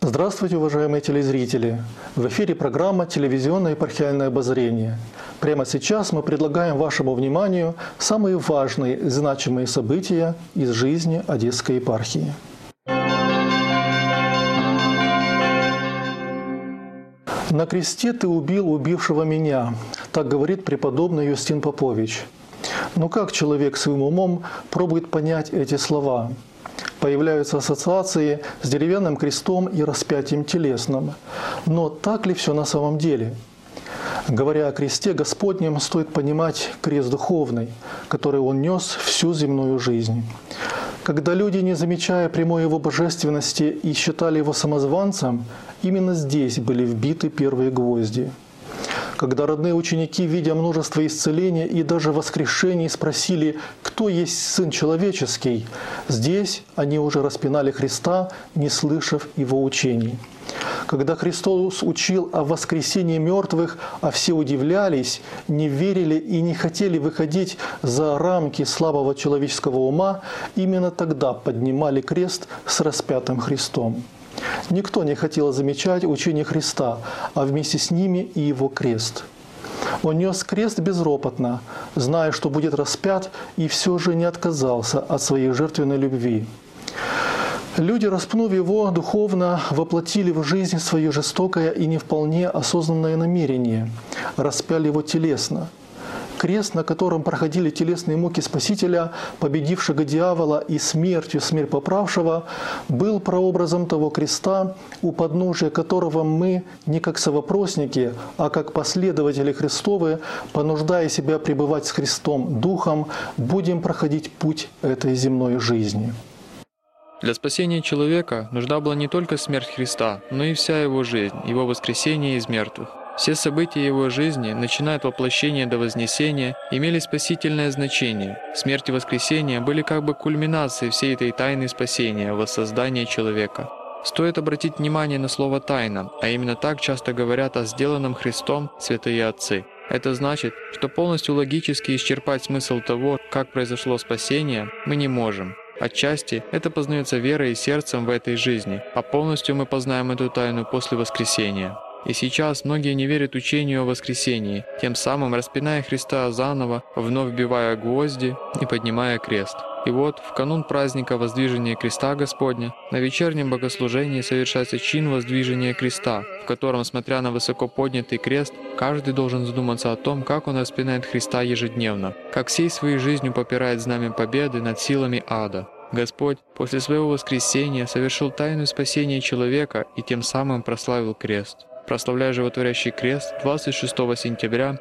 Здравствуйте, уважаемые телезрители! В эфире программа «Телевизионное епархиальное обозрение». Прямо сейчас мы предлагаем вашему вниманию самые важные и значимые события из жизни Одесской епархии. «На кресте ты убил убившего меня», – так говорит преподобный Юстин Попович. Но как человек своим умом пробует понять эти слова? Появляются ассоциации с деревянным крестом и распятием телесным. Но так ли все на самом деле? Говоря о кресте Господнем, стоит понимать крест духовный, который Он нес всю земную жизнь. Когда люди, не замечая прямой Его божественности и считали Его самозванцем, именно здесь были вбиты первые гвозди. Когда родные ученики, видя множество исцелений и даже воскрешений, спросили, кто есть Сын Человеческий, здесь они уже распинали Христа, не слышав Его учений. Когда Христос учил о воскресении мертвых, а все удивлялись, не верили и не хотели выходить за рамки слабого человеческого ума, именно тогда поднимали крест с распятым Христом. Никто не хотел замечать учение Христа, а вместе с ними и Его крест. Он нес крест безропотно, зная, что будет распят, и все же не отказался от своей жертвенной любви. Люди, распнув Его духовно, воплотили в жизнь свое жестокое и не вполне осознанное намерение, распяли Его телесно. Крест, на котором проходили телесные муки Спасителя, победившего дьявола и смертью смерть поправшего, был прообразом того креста, у подножия которого мы, не как совопросники, а как последователи Христовы, понуждая себя пребывать с Христом Духом, будем проходить путь этой земной жизни. Для спасения человека нужна была не только смерть Христа, но и вся Его жизнь, Его воскресение из мертвых. Все события Его жизни, начиная от воплощения до вознесения, имели спасительное значение. Смерть и воскресение были как бы кульминацией всей этой тайны спасения, воссоздания человека. Стоит обратить внимание на слово «тайна», а именно так часто говорят о сделанном Христом святые отцы. Это значит, что полностью логически исчерпать смысл того, как произошло спасение, мы не можем. Отчасти это познается верой и сердцем в этой жизни, а полностью мы познаем эту тайну после воскресения. И сейчас многие не верят учению о воскресении, тем самым распиная Христа заново, вновь вбивая гвозди и поднимая крест. И вот, в канун праздника Воздвижения Креста Господня, на вечернем богослужении совершается чин Воздвижения Креста, в котором, смотря на высоко поднятый крест, каждый должен задуматься о том, как он распинает Христа ежедневно, как всей своей жизнью попирает знамя победы над силами ада. Господь после своего воскресения совершил тайну спасения человека и тем самым прославил крест. Прославляя животворящий крест 26 сентября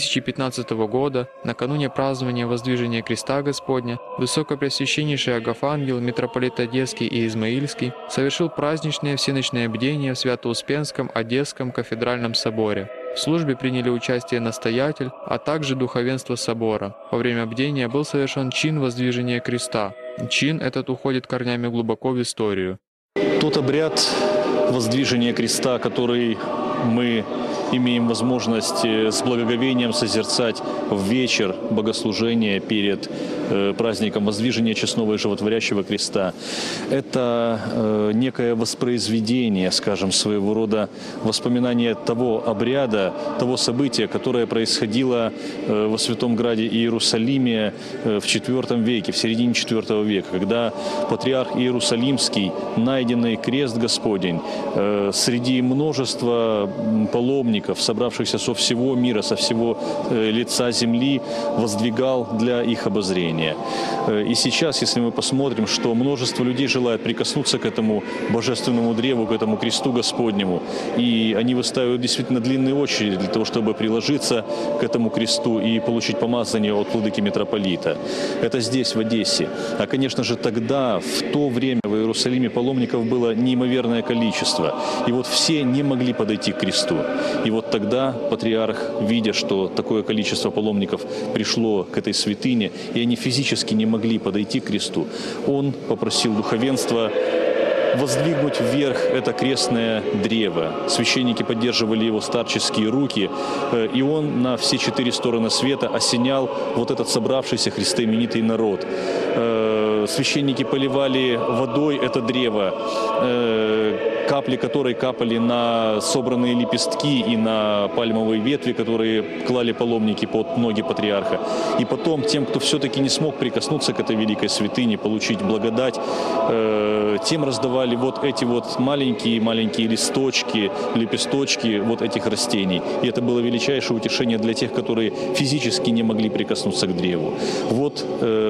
2015 года, накануне празднования Воздвижения Креста Господня, Высокопреосвященнейший Агафангел, митрополит Одесский и Измаильский, совершил праздничное всеночное бдение в Свято-Успенском Одесском кафедральном соборе. В службе приняли участие настоятель, а также духовенство собора. Во время бдения был совершен чин Воздвижения Креста. Чин этот уходит корнями глубоко в историю. Тот обряд Воздвижения Креста, который мы имеем возможность с благоговением созерцать в вечер богослужения перед праздником Воздвижения Честного и Животворящего Креста. Это некое воспроизведение, скажем, своего рода воспоминание того обряда, того события, которое происходило во Святом Граде Иерусалиме в IV веке, в середине IV века, когда патриарх Иерусалимский, найденный крест Господень, среди множества паломников, собравшихся со всего мира, со всего лица земли, воздвигал для их обозрения. И сейчас, если мы посмотрим, что множество людей желает прикоснуться к этому божественному древу, к этому кресту Господнему, и они выстаивают действительно длинные очереди для того, чтобы приложиться к этому кресту и получить помазание от владыки митрополита. Это здесь, в Одессе. А, конечно же, тогда, в то время в Иерусалиме паломников было неимоверное количество. И вот все не могли подойти к кресту. И вот тогда патриарх, видя, что такое количество паломников пришло к этой святыне, и они физически не могли подойти к кресту, он попросил духовенства воздвигнуть вверх это крестное древо. Священники поддерживали его старческие руки, и он на все 4 стороны света осенял вот этот собравшийся христоименитый народ. Священники поливали водой это древо, капли которой капали на собранные лепестки и на пальмовые ветви, которые клали паломники под ноги патриарха. И потом тем, кто все-таки не смог прикоснуться к этой великой святыне, получить благодать, тем раздавали вот эти вот маленькие листочки, лепесточки вот этих растений. И это было величайшее утешение для тех, которые физически не могли прикоснуться к древу. Вот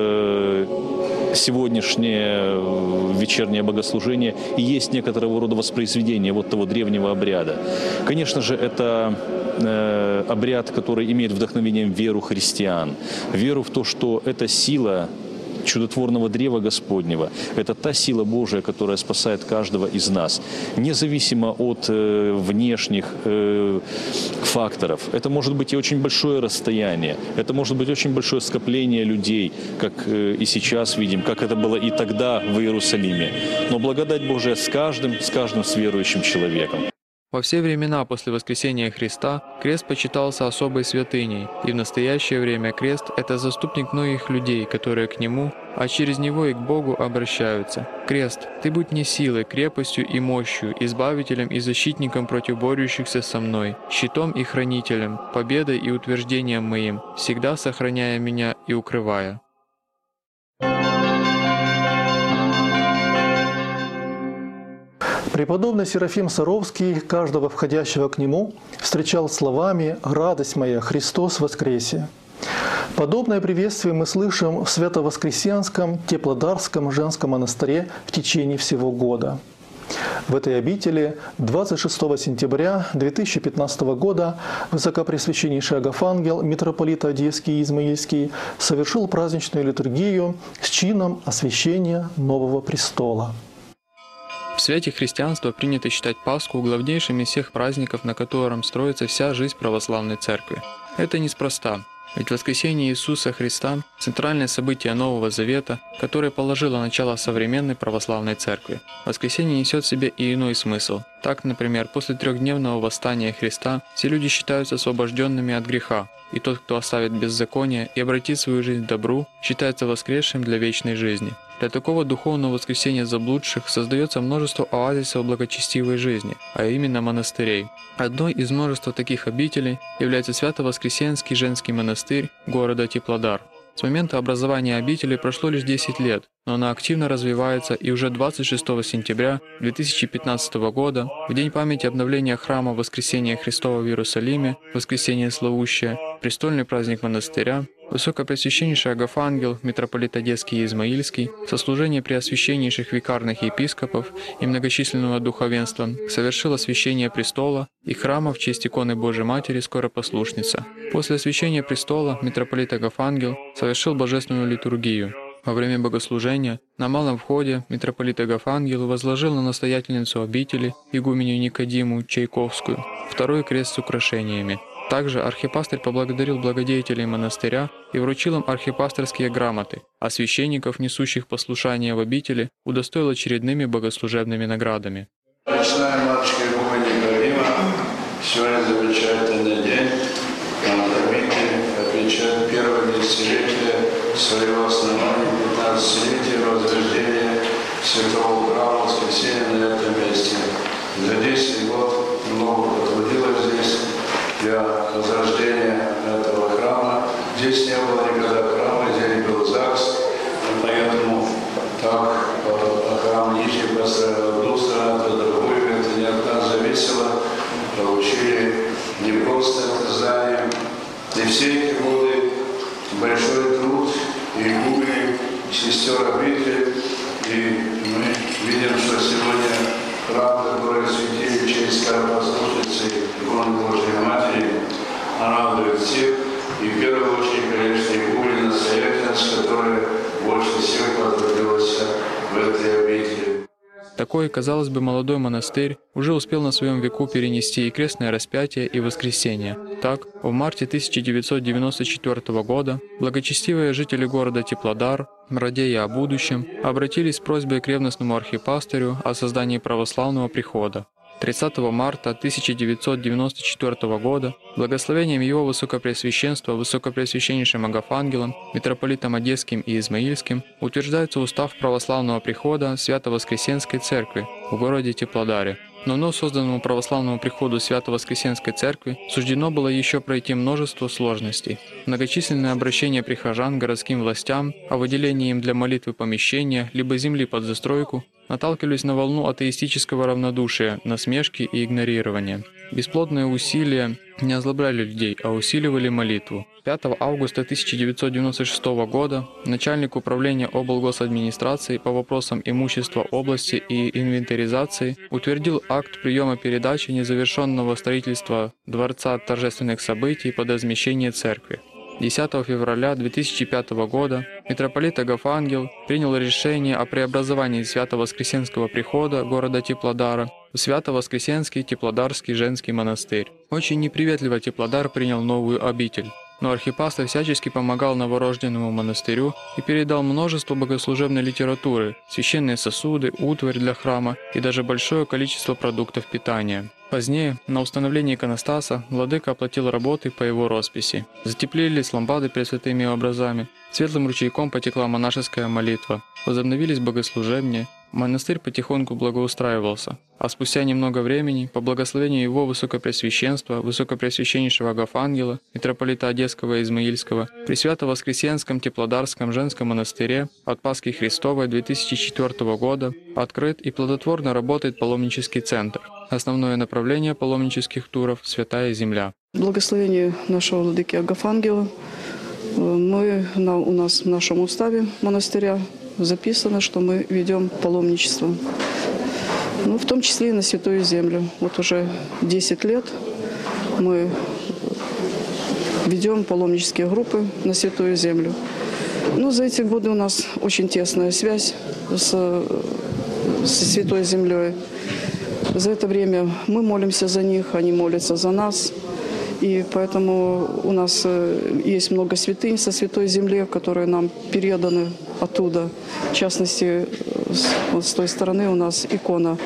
сегодняшнее вечернее богослужение и есть некоторого рода воспроизведение вот того древнего обряда. Конечно же, это обряд, который имеет вдохновением веру христиан, веру в то, что эта сила чудотворного древа Господнего – это та сила Божия, которая спасает каждого из нас, независимо от внешних факторов. Это может быть и очень большое расстояние, это может быть очень большое скопление людей, как и сейчас видим, как это было и тогда в Иерусалиме. Но благодать Божия с каждым с верующим человеком. Во все времена после воскресения Христа крест почитался особой святыней, и в настоящее время крест – это заступник многих людей, которые к Нему, а через Него и к Богу обращаются. Крест, Ты будь мне силой, крепостью и мощью, избавителем и защитником против борющихся со мной, щитом и хранителем, победой и утверждением моим, всегда сохраняя меня и укрывая. Преподобный Серафим Саровский каждого входящего к нему встречал словами «Радость моя, Христос воскресе!». Подобное приветствие мы слышим в Свято-Воскресенском Теплодарском женском монастыре в течение всего года. В этой обители 26 сентября 2015 года Высокопреосвященнейший Агафангел, митрополит Одесский и Измаильский, совершил праздничную литургию с чином освящения нового престола. В свете христианства принято считать Пасху главнейшим из всех праздников, на котором строится вся жизнь православной церкви. Это неспроста, ведь воскресение Иисуса Христа – центральное событие Нового Завета, которое положило начало современной православной церкви. Воскресение несет в себе и иной смысл. Так, например, после трехдневного восстания Христа все люди считаются освобожденными от греха, и тот, кто оставит беззаконие и обратит свою жизнь к добру, считается воскресшим для вечной жизни. Для такого духовного воскресения заблудших создается множество оазисов благочестивой жизни, а именно монастырей. Одной из множества таких обителей является Свято-Воскресенский женский монастырь города Теплодар. С момента образования обители прошло лишь 10 лет, но она активно развивается, и уже 26 сентября 2015 года, в день памяти обновления храма Воскресения Христова в Иерусалиме, Воскресение Славущее, престольный праздник монастыря, Высокопреосвященнейший Агафангел, митрополит Одесский и Измаильский, сослужение преосвященнейших викарных епископов и многочисленного духовенства совершил освящение престола и храма в честь иконы Божией Матери Скоропослушница. После освящения престола митрополит Агафангел совершил божественную литургию. Во время богослужения на малом входе митрополит Агафангел возложил на настоятельницу обители, игуменью Никодиму Чайковскую, второй крест с украшениями. Также архипастырь поблагодарил благодетелей монастыря и вручил им архипасторские грамоты, а священников, несущих послушание в обители, удостоил очередными богослужебными наградами. Пречная матушка Игумен Никодима, сегодня замечательный день, обитель отмечает первое десятилетие своего основания, 15-летие возрождения Святого Храма Воскресения на этом месте. За 10 год много потрудилось здесь для возрождения этого храма. Здесь не было никогда храма, здесь не был ЗАГС, поэтому так храм Нижний построил одну сторону, то другую. Это не от нас зависело. Получили не просто это здание. И все эти годы большой труд и гули сестер обители. И мы видим, что сегодня храм, который осветили в честь Скоропослушницы иконы Божьей Матери, радует всех. И в первую очередь, конечно, Игумен настоятельница, которая больше всех потрудилась в этой обители. Такой, казалось бы, молодой монастырь уже успел на своем веку перенести и крестное распятие, и воскресение. Так, в марте 1994 года благочестивые жители города Теплодар, радея о будущем, обратились с просьбой к ревностному архипастырю о создании православного прихода. 30 марта 1994 года благословением его Высокопреосвященства Высокопреосвященнейшим Агафангелом, митрополитом Одесским и Измаильским утверждается устав православного прихода Свято-Воскресенской церкви в городе Теплодаре. Но вновь созданному православному приходу Свято-Воскресенской Церкви суждено было еще пройти множество сложностей. Многочисленные обращения прихожан к городским властям о выделении им для молитвы помещения либо земли под застройку наталкивались на волну атеистического равнодушия, насмешки и игнорирования. Бесплодные усилия не озлобляли людей, а усиливали молитву. 5 августа 1996 года начальник управления облгосадминистрации по вопросам имущества области и инвентаризации утвердил акт приема передачи незавершенного строительства Дворца торжественных событий под размещение церкви. 10 февраля 2005 года митрополит Агафангел принял решение о преобразовании Свято-Воскресенского прихода города Теплодара в Свято-Воскресенский Теплодарский женский монастырь. Очень неприветливо Теплодар принял новую обитель, но архипастырь всячески помогал новорожденному монастырю и передал множество богослужебной литературы, священные сосуды, утварь для храма и даже большое количество продуктов питания. Позднее, на установлении иконостаса, владыка оплатил работы по его росписи. Затеплились лампады перед святыми образами, светлым ручейком потекла монашеская молитва, возобновились богослужения, монастырь потихоньку благоустраивался. А спустя немного времени, по благословению его Высокопреосвященства, Высокопреосвященнейшего Агафангела, митрополита Одесского и Измаильского, при Свято-Воскресенском Теплодарском женском монастыре от Пасхи Христовой 2004 года открыт и плодотворно работает паломнический центр. Основное направление паломнических туров – Святая Земля. Благословение нашего владыки Агафангела. У нас в нашем уставе монастыря записано, что мы ведем паломничество. В том числе и на Святую Землю. Вот уже 10 лет мы ведем паломнические группы на Святую Землю. За эти годы у нас очень тесная связь со Святой Землей. За это время мы молимся за них, они молятся за нас. И поэтому у нас есть много святынь со Святой Земли, которые нам переданы оттуда. В частности, с той стороны у нас икона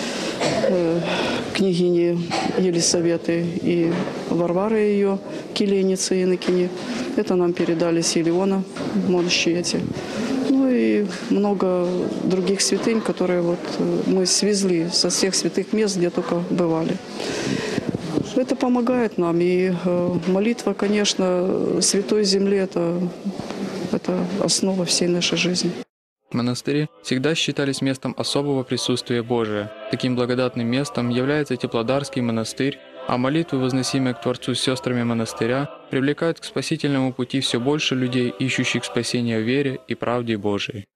княгини Елисаветы и Варвары, ее келейницы инокини. Это нам передали с Елеона, мощи эти. И много других святынь, которые мы свезли со всех святых мест, где только бывали. Это помогает нам. И молитва, конечно, Святой Земле – это основа всей нашей жизни. Монастыри всегда считались местом особого присутствия Божия. Таким благодатным местом является Теплодарский монастырь, а молитвы, возносимые к Творцу с сестрами монастыря, привлекают к спасительному пути все больше людей, ищущих спасения в вере и правде Божией.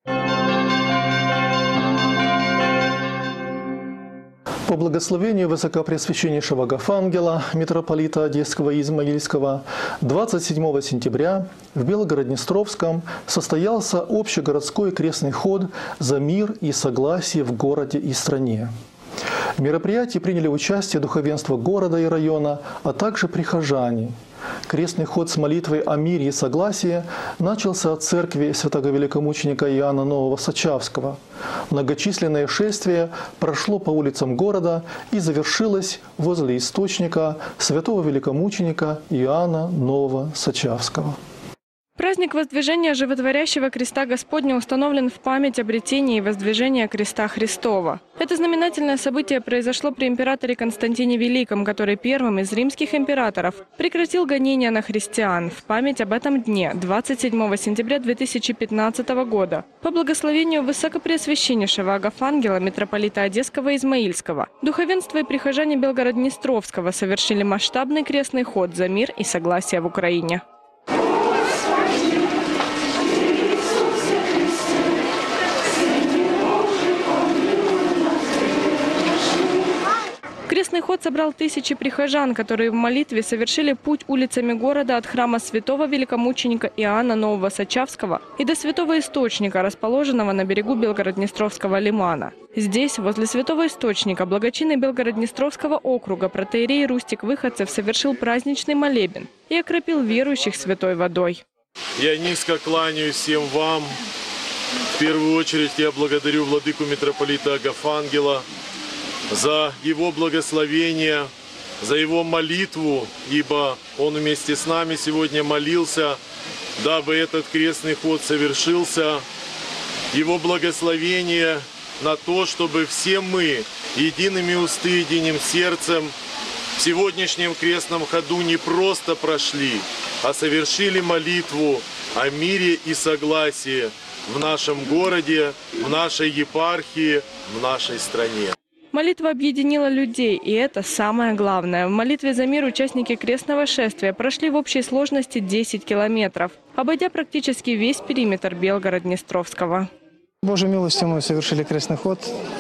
По благословению Высокопреосвященнейшего Агафангела, митрополита Одесского и Измаильского, 27 сентября в Белгород-Днестровском состоялся общегородской крестный ход за мир и согласие в городе и стране. В мероприятии приняли участие духовенство города и района, а также прихожане. Крестный ход с молитвой о мире и согласии начался от церкви святого великомученика Иоанна Нового-Сочавского. Многочисленное шествие прошло по улицам города и завершилось возле источника святого великомученика Иоанна Нового-Сочавского. Праздник воздвижения Животворящего Креста Господня установлен в память обретения и воздвижения Креста Христова. Это знаменательное событие произошло при императоре Константине Великом, который первым из римских императоров прекратил гонения на христиан в память об этом дне 27 сентября 2015 года. По благословению Высокопреосвященнейшего Агафангела, митрополита Одесского и Измаильского, духовенство и прихожане Белгород-Днестровского совершили масштабный крестный ход за мир и согласие в Украине. Крестный ход собрал тысячи прихожан, которые в молитве совершили путь улицами города от храма святого великомученика Иоанна Нового-Сочавского и до святого источника, расположенного на берегу Белгород-Днестровского лимана. Здесь, возле святого источника, благочинный Белгород-Днестровского округа протоиерей Рустик Выходцев совершил праздничный молебен и окропил верующих святой водой. Я низко кланяюсь всем вам. В первую очередь я благодарю владыку митрополита Агафангела за его благословение, за его молитву, ибо он вместе с нами сегодня молился, дабы этот крестный ход совершился. Его благословение на то, чтобы все мы едиными усты, единым сердцем в сегодняшнем крестном ходу не просто прошли, а совершили молитву о мире и согласии в нашем городе, в нашей епархии, в нашей стране. Молитва объединила людей, и это самое главное. В молитве за мир участники крестного шествия прошли в общей сложности 10 километров, обойдя практически весь периметр Белгород-Днестровского. Божьей милостью мы совершили крестный ход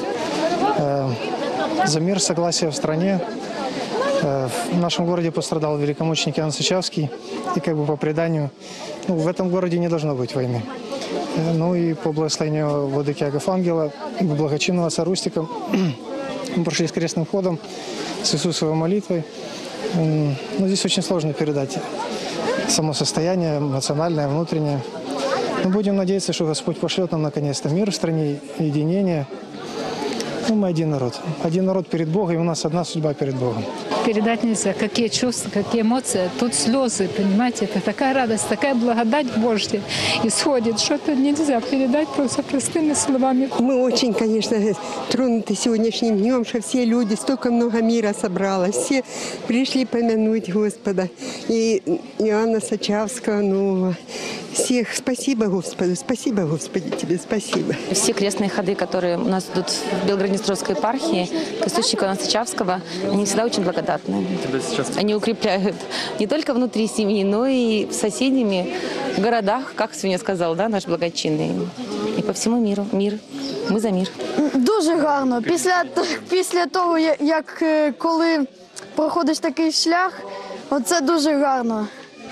за мир, согласие в стране. В нашем городе пострадал великомученик Иоанн Сычавский, и по преданию, в этом городе не должно быть войны. Ну и по благословению владыки Агафангела, благочинного отца Рустика, мы прошли с крестным ходом, с Иисусовой молитвой. Здесь очень сложно передать само состояние, эмоциональное, внутреннее. Мы будем надеяться, что Господь пошлет нам наконец-то мир в стране, единение. Мы один народ перед Богом, и у нас одна судьба перед Богом. Передать нельзя, какие чувства, какие эмоции. Тут слезы, понимаете, это такая радость, такая благодать Божья исходит, что это нельзя передать просто простыми словами. Мы очень, конечно, тронуты сегодняшним днем, что все люди, столько много мира собралось, все пришли помянуть Господа. И Иоанна Сычавского нового. Всех спасибо Господу, спасибо Господи тебе, спасибо. Все крестные ходы, которые у нас идут в Белгород-Днестровской епархии, к источнику Иоанна Сычавского, они всегда очень благодатны. Они укрепляют не только внутри семьи, но и в соседними городах, как сегодня сказал, да, наш благочинный. И по всему миру. Мир. Мы за мир. Дуже гарно. Після того, коли проходиш такий шлях, оце дуже гарно.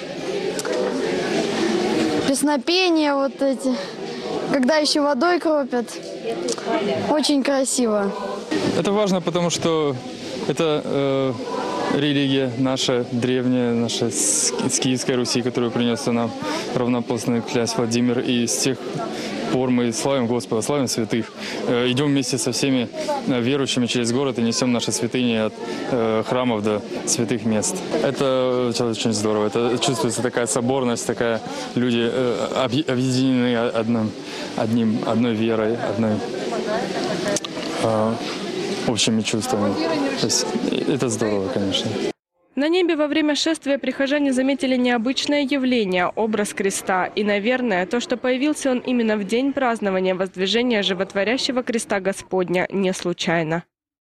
Песнопения вот эти, когда еще водой кропят. Очень красиво. Это важно, потому что это религия наша, древняя, наша с Киевской Руси, которую принес нам равноапостольный князь Владимир. И с тех пор мы славим Господа, славим святых. Идем вместе со всеми верующими через город и несем наши святыни от храмов до святых мест. Это очень здорово. Это чувствуется такая соборность, такая люди объединены одной верой, общими чувствами. То есть это здорово, конечно. На небе во время шествия прихожане заметили необычное явление – образ креста. И, наверное, то, что появился он именно в день празднования воздвижения животворящего креста Господня, не случайно.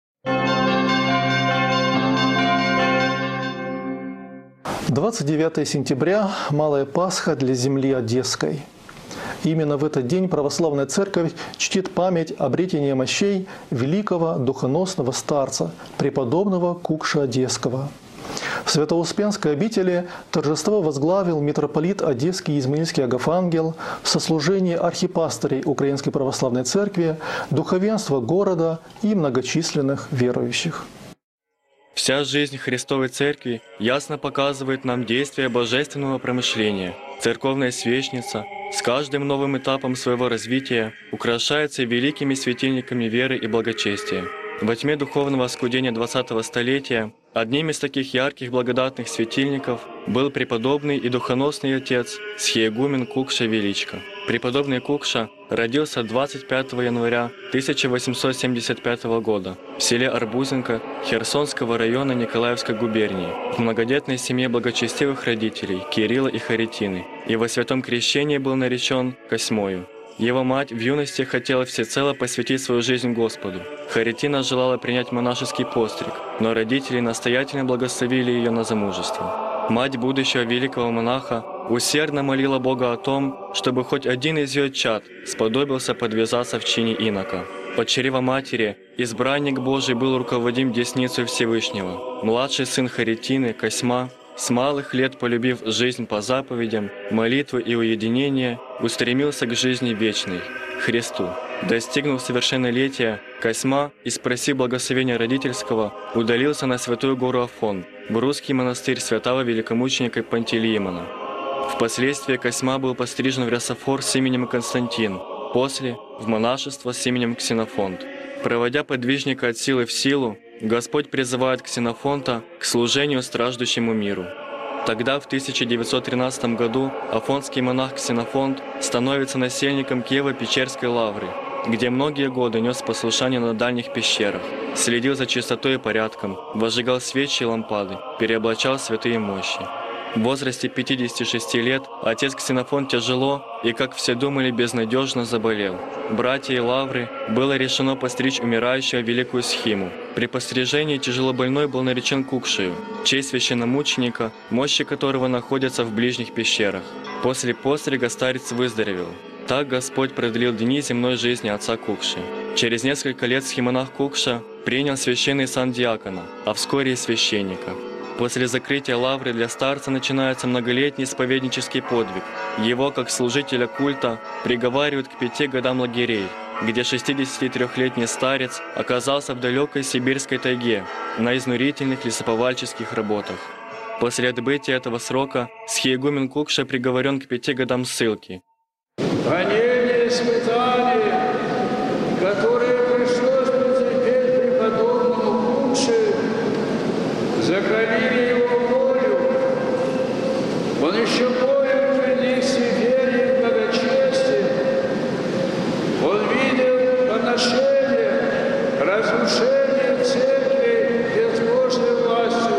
29 сентября – Малая Пасха для земли Одесской. Именно в этот день православная церковь чтит память обретения мощей великого духоносного старца, преподобного Кукши Одесского. В Свято-Успенской обители торжество возглавил митрополит Одесский и Измаильский Агафангел в сослужении архипастырей Украинской Православной Церкви, духовенства города и многочисленных верующих. Вся жизнь Христовой Церкви ясно показывает нам действие божественного промышления. Церковная свечница с каждым новым этапом своего развития украшается великими светильниками веры и благочестия. Во тьме духовного оскудения 20-го столетия одним из таких ярких благодатных светильников был преподобный и духоносный отец схиегумен Кукша Величко. Преподобный Кукша родился 25 января 1875 года в селе Арбузинка Херсонского района Николаевской губернии в многодетной семье благочестивых родителей Кирилла и Харитины, и во святом крещении был наречен Косьмою. Его мать в юности хотела всецело посвятить свою жизнь Господу. Харитина желала принять монашеский постриг, но родители настоятельно благословили ее на замужество. Мать будущего великого монаха усердно молила Бога о том, чтобы хоть один из ее чад сподобился подвязаться в чине инока. От чрева матери избранник Божий был руководим десницей Всевышнего. Младший сын Харитины, Косьма, с малых лет полюбив жизнь по заповедям, молитвы и уединение, устремился к жизни вечной, Христу. Достигнув совершеннолетия, Косьма, и спросив благословения родительского, удалился на святую гору Афон, в русский монастырь святого великомученика Пантелеимона. Впоследствии Косьма был пострижен в рясофор с именем Константин, после – в монашество с именем Ксенофонт. Проводя подвижника от силы в силу, Господь призывает Ксенофонта к служению страждущему миру. Тогда, в 1913 году, афонский монах Ксенофонт становится насельником Киево-Печерской лавры где многие годы нес послушание на дальних пещерах, следил за чистотой и порядком, возжигал свечи и лампады, переоблачал святые мощи. В возрасте 56 лет отец Ксенофон тяжело и, как все думали, безнадежно заболел. Братья и лавры было решено постричь умирающего великую схиму. При пострижении тяжелобольной был наречен Кукшею, в честь священномученика, мощи которого находятся в ближних пещерах. После пострига старец выздоровел. Так Господь продлил дни земной жизни отца Кукши. Через несколько лет схимонах Кукша принял священный сан диакона, а вскоре и священника. После закрытия лавры для старца начинается многолетний исповеднический подвиг. Его, как служителя культа, приговаривают к 5 годам лагерей, где 63-летний старец оказался в далекой сибирской тайге на изнурительных лесоповальческих работах. После отбытия этого срока схиегумен Кукша приговорен к 5 годам ссылки. Гонения и испытания, которые пришлось претерпеть преподобному Кукше, закалили его волю. Он еще более утвердился в вере и благочестии. Он видел поношение, разрушение церкви безбожной властью.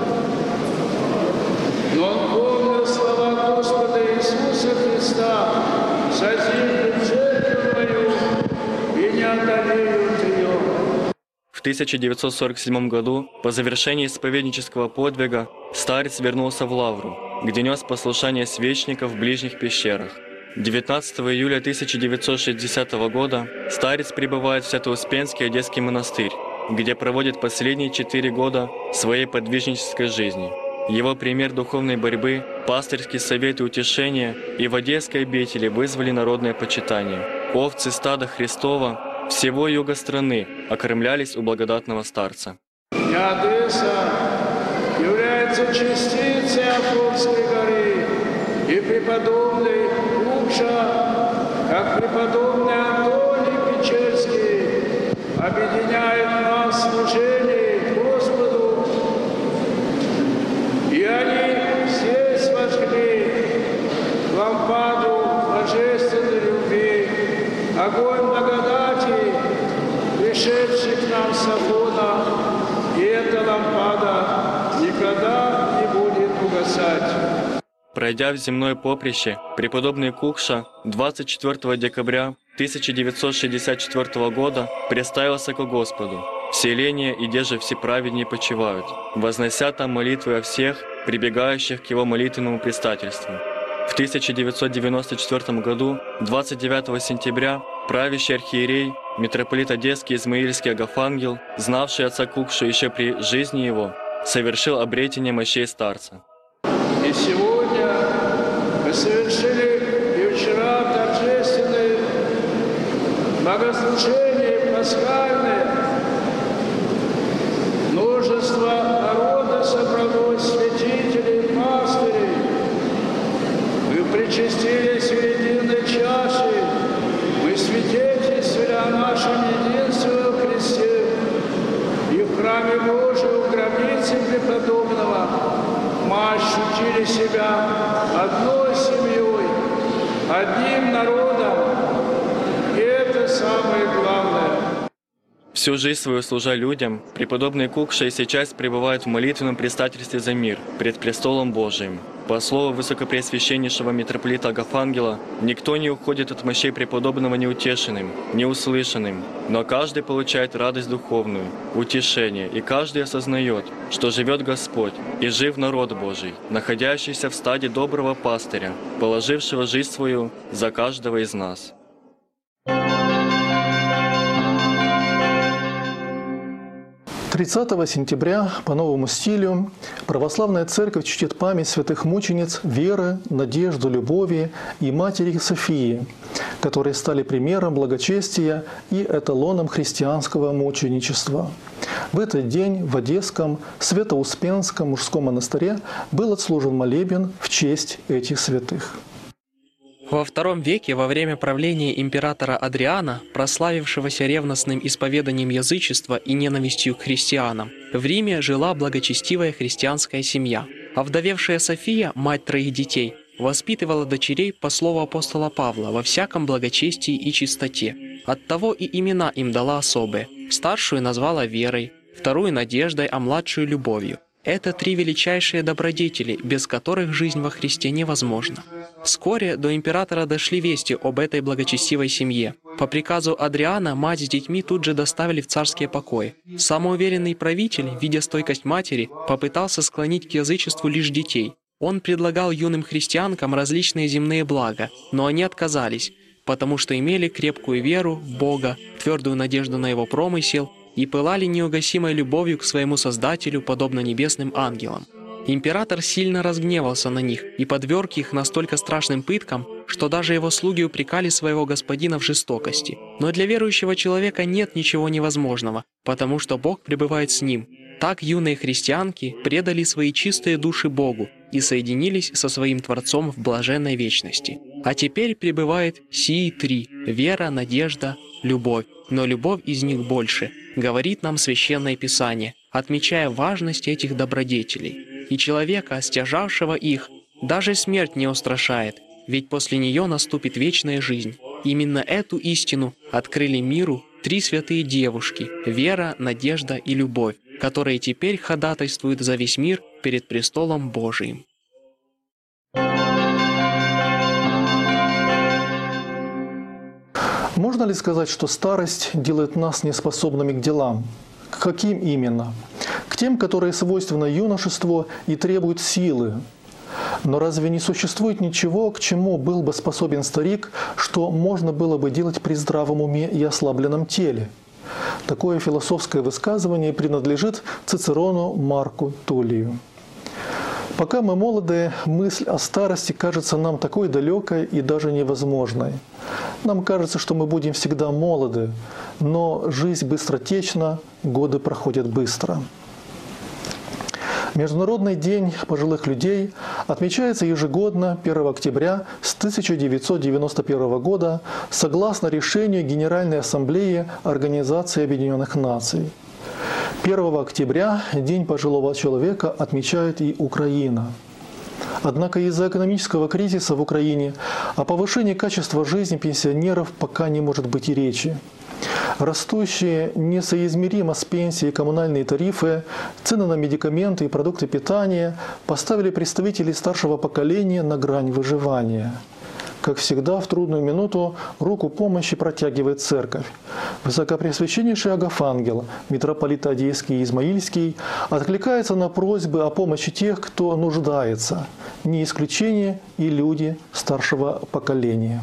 Но он помнил слова Господа Иисуса Христа: «Созидут церковь мою и не одолеют ее». В 1947 году, по завершении исповеднического подвига, старец вернулся в Лавру, где нес послушание свечников в ближних пещерах. 19 июля 1960 года старец прибывает в Свято-Успенский Одесский монастырь, где проводит последние 4 года своей подвижнической жизни. Его пример духовной борьбы, пастырский совет и утешение и в Одесской обители вызвали народное почитание. Овцы стада Христова всего юга страны окормлялись у благодатного старца. Одесса является частицей Афонской горы, и преподобный Кукша, как преподобный Антоний Печерский, объединяет нас в служении Господу, и они здесь вожгли лампаду божественной любви, огонь благодати, пришедший к нам с Афона, и эта лампада никогда не будет угасать. Пройдя в земное поприще, преподобный Кукша 24 декабря 1964 года представился ко Господу. Вселение и где же все праведнее почивают, вознося там молитвы о всех, прибегающих к его молитвенному предстательству. В 1994 году, 29 сентября, правящий архиерей, митрополит Одесский Измаильский Агафангел, знавший отца Кукшу еще при жизни его, совершил обретение мощей старца. И сегодня мы совершили и вчера торжественные богослужения пасхальные. Множество народа собралось, святителей, пастырей. Мы причастились в единой чаше, мы свидетельствовали о нашем единстве во Христе. И в храме Божьем, в гробнице преподобного, мы ощутили себя одной семьей, одним народом. И это самое главное. Всю жизнь свою служа людям, преподобный Кукша и сейчас пребывает в молитвенном предстательстве за мир пред престолом Божиим. По слову высокопреосвященнейшего митрополита Агафангела, никто не уходит от мощей преподобного неутешенным, неуслышанным, но каждый получает радость духовную, утешение, и каждый осознает, что живет Господь и жив народ Божий, находящийся в стаде доброго пастыря, положившего жизнь свою за каждого из нас. 30 сентября по новому стилю православная церковь чтит память святых мучениц веры, надежды, любови и матери Софии, которые стали примером благочестия и эталоном христианского мученичества. В этот день в Одесском Свято-Успенском мужском монастыре был отслужен молебен в честь этих святых. Во II веке, во время правления императора Адриана, прославившегося ревностным исповеданием язычества и ненавистью к христианам, в Риме жила благочестивая христианская семья. Овдовевшая София, мать 3 детей, воспитывала дочерей по слову апостола Павла во всяком благочестии и чистоте. Оттого и имена им дала особые. Старшую назвала Верой, вторую Надеждой, а младшую Любовью. Это три величайшие добродетели, без которых жизнь во Христе невозможна. Вскоре до императора дошли вести об этой благочестивой семье. По приказу Адриана мать с детьми тут же доставили в царские покои. Самоуверенный правитель, видя стойкость матери, попытался склонить к язычеству лишь детей. Он предлагал юным христианкам различные земные блага, но они отказались, потому что имели крепкую веру в Бога, твердую надежду на Его промысел и пылали неугасимой любовью к своему Создателю, подобно небесным ангелам. Император сильно разгневался на них и подверг их настолько страшным пыткам, что даже его слуги упрекали своего господина в жестокости. Но для верующего человека нет ничего невозможного, потому что Бог пребывает с ним. Так юные христианки предали свои чистые души Богу и соединились со своим Творцом в блаженной вечности. А теперь пребывает сии три – вера, надежда, любовь. Но любовь из них больше, говорит нам Священное Писание, отмечая важность этих добродетелей. И человека, стяжавшего их, даже смерть не устрашает, ведь после нее наступит вечная жизнь. Именно эту истину открыли миру три святые девушки – вера, надежда и любовь, которые теперь ходатайствуют за весь мир перед престолом Божиим. Можно ли сказать, что старость делает нас неспособными к делам? К каким именно? К тем, которые свойственны юношеству и требуют силы. Но разве не существует ничего, к чему был бы способен старик, что можно было бы делать при здравом уме и ослабленном теле? Такое философское высказывание принадлежит Цицерону Марку Туллию. Пока мы молоды, мысль о старости кажется нам такой далекой и даже невозможной. Нам кажется, что мы будем всегда молоды, но жизнь быстротечна, годы проходят быстро. Международный день пожилых людей отмечается ежегодно 1 октября с 1991 года согласно решению Генеральной Ассамблеи Организации Объединенных Наций. 1 октября День пожилого человека отмечает и Украина. Однако из-за экономического кризиса в Украине о повышении качества жизни пенсионеров пока не может быть и речи. Растущие несоизмеримо с пенсией коммунальные тарифы, цены на медикаменты и продукты питания поставили представителей старшего поколения на грань выживания. Как всегда, в трудную минуту руку помощи протягивает Церковь. Высокопреосвященнейший Агафангел, митрополит Одесский и Измаильский, откликается на просьбы о помощи тех, кто нуждается. Не исключение и люди старшего поколения.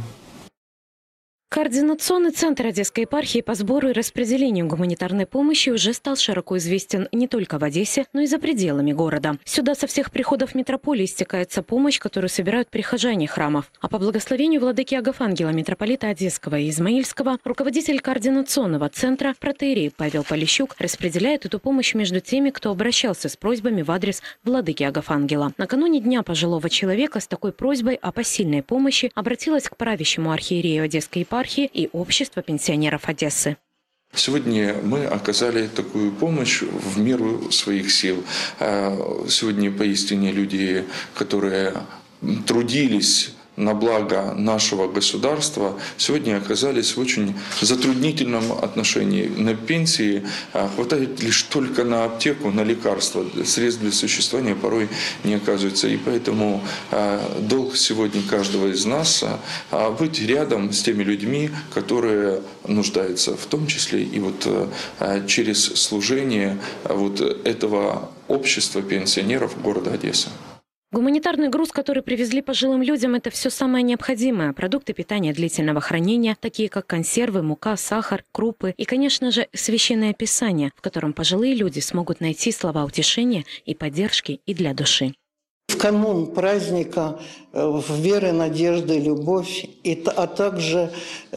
Координационный центр Одесской епархии по сбору и распределению гуманитарной помощи уже стал широко известен не только в Одессе, но и за пределами города. Сюда со всех приходов митрополии стекается помощь, которую собирают прихожане храмов. А по благословению владыки Агафангела, митрополита Одесского и Измаильского, руководитель координационного центра протоиерей Павел Полищук распределяет эту помощь между теми, кто обращался с просьбами в адрес владыки Агафангела. Накануне Дня пожилого человека с такой просьбой о посильной помощи обратилась к правящему архиерею Одесской епархии и общество пенсионеров Одессы. Сегодня мы оказали такую помощь в меру своих сил. Сегодня поистине люди, которые трудились на благо нашего государства, сегодня оказались в очень затруднительном отношении. На пенсии хватает лишь только на аптеку, на лекарства. Средств для существования порой не оказывается. И поэтому долг сегодня каждого из нас быть рядом с теми людьми, которые нуждаются, в том числе и вот через служение вот этого общества пенсионеров города Одесса. Гуманитарный груз, который привезли пожилым людям, это все самое необходимое. Продукты питания длительного хранения, такие как консервы, мука, сахар, крупы и, конечно же, Священное Писание, в котором пожилые люди смогут найти слова утешения и поддержки и для души. В канун праздника веры, надежды, любовь, а также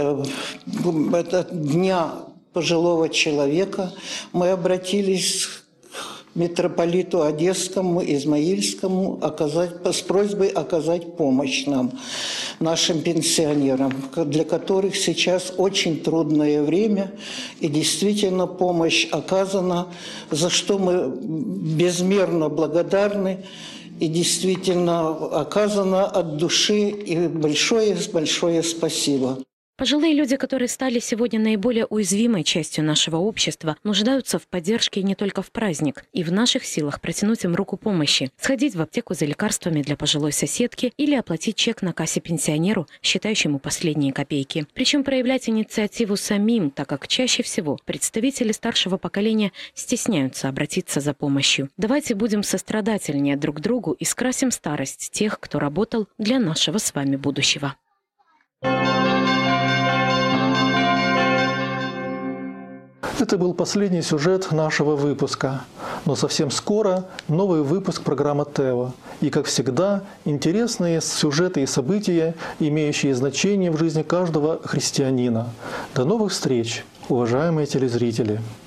Дня пожилого человека мы обратились к митрополиту Одесскому, Измаильскому с просьбой оказать помощь нам, нашим пенсионерам, для которых сейчас очень трудное время, и действительно помощь оказана, за что мы безмерно благодарны, и действительно оказано от души, и большое-большое спасибо. Пожилые люди, которые стали сегодня наиболее уязвимой частью нашего общества, нуждаются в поддержке не только в праздник. И в наших силах протянуть им руку помощи, сходить в аптеку за лекарствами для пожилой соседки или оплатить чек на кассе пенсионеру, считающему последние копейки. Причем проявлять инициативу самим, так как чаще всего представители старшего поколения стесняются обратиться за помощью. Давайте будем сострадательнее друг к другу и скрасим старость тех, кто работал для нашего с вами будущего. Это был последний сюжет нашего выпуска. Но совсем скоро новый выпуск программы ТЭВО. И, как всегда, интересные сюжеты и события, имеющие значение в жизни каждого христианина. До новых встреч, уважаемые телезрители!